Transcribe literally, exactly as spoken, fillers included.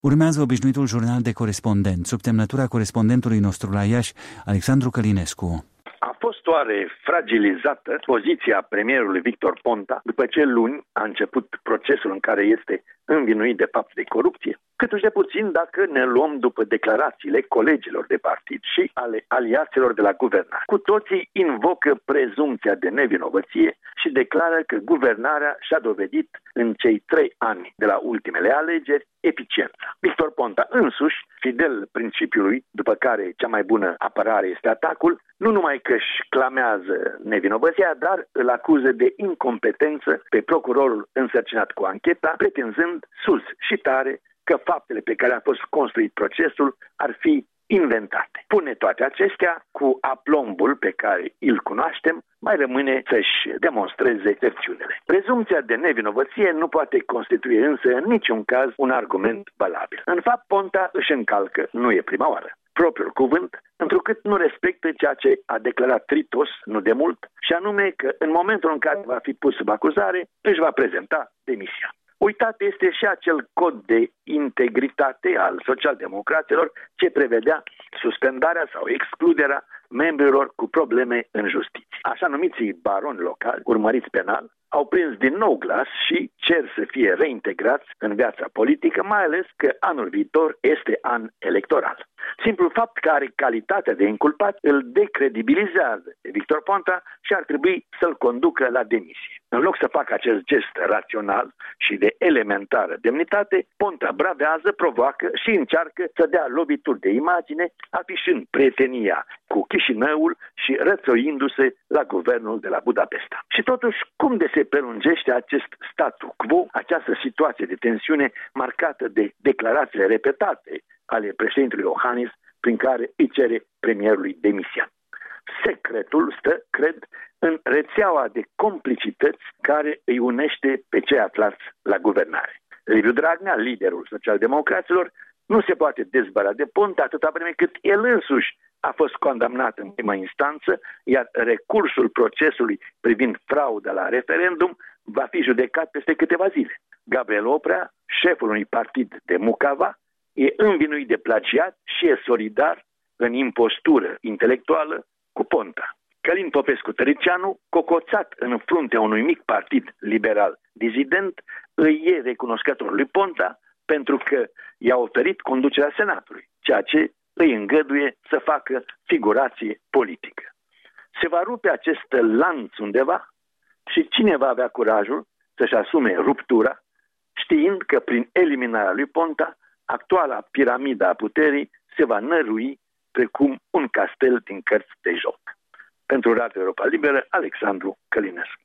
Urmează obișnuitul jurnal de corespondent, sub semnătura corespondentului nostru la Iași, Alexandru Călinescu. A fost oare fragilizată poziția premierului Victor Ponta după ce luni a început procesul în care este învinuit de fapte de corupție? Câtuși de puțin dacă ne luăm după declarațiile colegilor de partid și ale aliaților de la guvernare. Cu toții invocă prezumția de nevinovăție și declară că guvernarea și-a dovedit în cei trei ani de la ultimele alegeri eficiența. Victor Ponta însuși, fidel principiului după care cea mai bună apărare este atacul, nu numai că își clamează nevinovăția, dar îl acuză de incompetență pe procurorul însărcinat cu ancheta, pretinzând sus și tare că faptele pe care a fost construit procesul ar fi inventate. Pune toate acestea cu aplombul pe care îl cunoaștem, mai rămâne să-și demonstreze versiunile. Prezumția de nevinovăție nu poate constitui însă în niciun caz un argument valabil. În fapt, Ponta își încalcă, nu e prima oară, propriul cuvânt, întrucât nu respectă ceea ce a declarat Tritos nu de mult, și anume că în momentul în care va fi pus sub acuzare, își va prezenta demisia. Uitat este și acel cod de integritate al socialdemocraților ce prevedea suspendarea sau excluderea membrilor cu probleme în justiție. Așa numiții baroni locali, urmăriți penal, au prins din nou glas și cer să fie reintegrați în viața politică, mai ales că anul viitor este an electoral. Simplul fapt că are calitatea de inculpat îl decredibilizează de Victor Ponta și ar trebui să-l conducă la demisie. În loc să facă acest gest rațional și de elementară demnitate, Ponta bravează, provoacă și încearcă să dea lovituri de imagine, afișând prietenia cu Chișinăul și rățoindu-se la guvernul de la Budapesta. Și totuși, cum de se prelungește acest statu quo, această situație de tensiune marcată de declarațiile repetate ale președintelui Iohannis, prin care îi cere premierului demisia? Secretul stă, cred, în rețeaua de complicități care îi unește pe cei aflați la guvernare. Liviu Dragnea, liderul socialdemocraților, nu se poate dezbăra de Ponta atâta vreme cât el însuși a fost condamnat în prima instanță, iar recursul procesului privind frauda la referendum va fi judecat peste câteva zile. Gabriel Oprea, șeful unui partid de Mucava, e învinuit de plagiat și e solidar în impostură intelectuală cu Ponta. Călin Popescu-Tăricianu, cocoțat în fruntea unui mic partid liberal dizident, îi e recunoscător lui Ponta pentru că i-a oferit conducerea Senatului, ceea ce îi îngăduie să facă figurație politică. Se va rupe acest lanț undeva și cine va avea curajul să-și asume ruptura, știind că prin eliminarea lui Ponta, actuala piramida a puterii se va nărui precum un castel din cărți de joc. Pentru Radio Europa Liberă, Alexandru Călinescu.